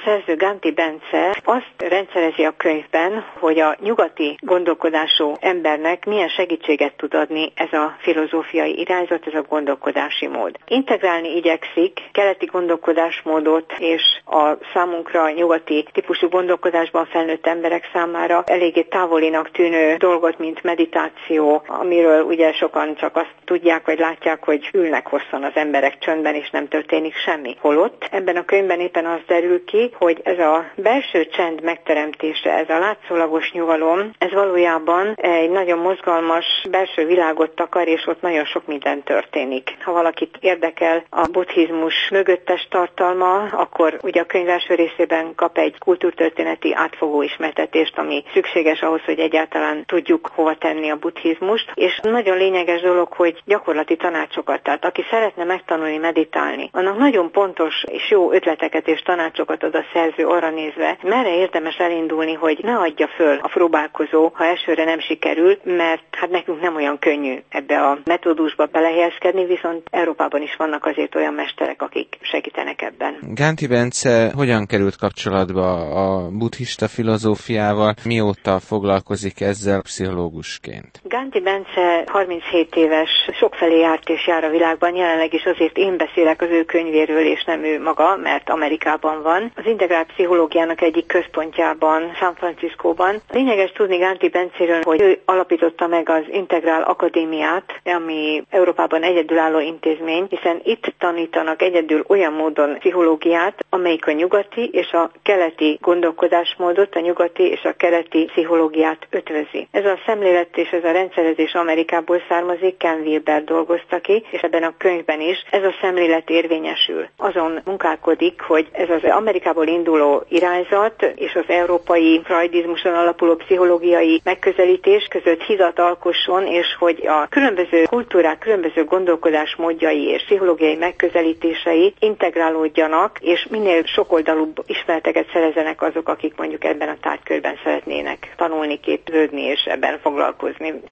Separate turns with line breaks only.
szerző Ganti Bence azt rendszerezi a könyvben, hogy a nyugati gondolkodású embernek milyen segítséget tud adni ez a filozófiai irányzat, ez a gondolkodási mód. Integrálni igyekszik keleti gondolkodásmódot és a számunkra nyugati típusú gondolkodásban felnőtt emberek számára eléggé távolinak tűnő dolgot, mint meditáció, amiről ugye sokan csak azt tudják vagy látják, hogy ülnek hosszan az emberek csöndben és nem történik semmi. Holott ebben a könyvben éppen az derül ki, hogy ez a belső csend megteremtése, ez a látszólagos nyugalom, ez valójában egy nagyon mozgalmas belső világot takar, és ott nagyon sok minden történik. Ha valakit érdekel a buddhizmus mögöttes tartalma, akkor ugye a könyv első részében kap egy kultúrtörténeti átfogó ismertetést, ami szükséges ahhoz, hogy egyáltalán tudjuk hova tenni a buddhizmust, és nagyon lényeges dolog, hogy gyakorlati tanácsokat, tehát aki szeretne megtanulni meditálni, annak nagyon pontos és jó ötleteket és tanácsokat ad a szerző arra nézve, merre érdemes elindulni, hogy ne adja föl a próbálkozó, ha elsőre nem sikerül, mert hát nekünk nem olyan könnyű ebbe a metódusba belehelyezkedni, viszont Európában is vannak azért olyan mesterek, akik segítenek ebben.
Ganti Bence hogyan került kapcsolatba a buddhista filozófiával, mióta foglalkozik ezzel pszichológusként?
Ganti Bence 37 éves, sokfelé járt és jár a világban, jelenleg is azért én beszélek az ő könyvéről, és nem ő maga, mert Amerikában van. Az integrált pszichológiának egyik központjában, San Franciscóban. Lényeges tudni Ganti Bencéről, hogy ő alapította meg az Integrál Akadémiát, ami Európában egyedülálló intézmény, hiszen itt tanítanak egyedül olyan módon pszichológiát, amelyik a nyugati és a keleti gondolkodásmódot, a nyugati és a keleti pszichológiát ötvözi. Ez a szemlélet és ez a rendszerezés Amerikából származik, Ken Wilber dolgozta ki, és ebben a könyvben is ez a szemlélet érvényesül. Azon munkálkodik, hogy ez az Amerikából induló irányzat és az európai freudizmuson alapuló pszichológiai megközelítés között hidat alkosson, és hogy a különböző kultúrák, különböző gondolkodásmódjai és pszichológiai megközelítései integrálódjanak, és minél sokoldalúbb ismereteket szerezzenek azok, akik mondjuk ebben a tárgykörben szeretnének tanulni, képződni és ebben foglalkozni.